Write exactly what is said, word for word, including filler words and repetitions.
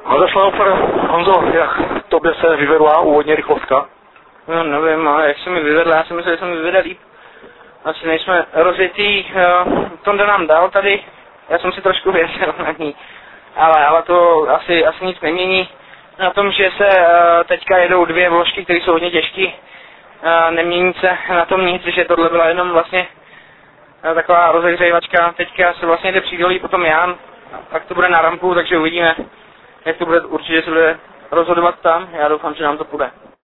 Rozeslal Honzo, jak tobě se vyvedla úvodně rychlostka? No nevím, ale jak se mi vyvedla, já si myslím, že jsem mi vyvedl líp. Asi nejsme rozjetý, Tonda nám dal tady, já jsem si trošku věřil na ní, ale, ale to asi, asi nic nemění na tom, že se teďka jedou dvě vložky, které jsou hodně těžké, nemění se na tom nic, že tohle byla jenom vlastně taková rozehřívačka, teďka se vlastně jde přídolí potom Jan, tak to bude na rampu, takže uvidíme, jak to bude, určitě se bude rozhodovat tam, já doufám, že nám to půjde.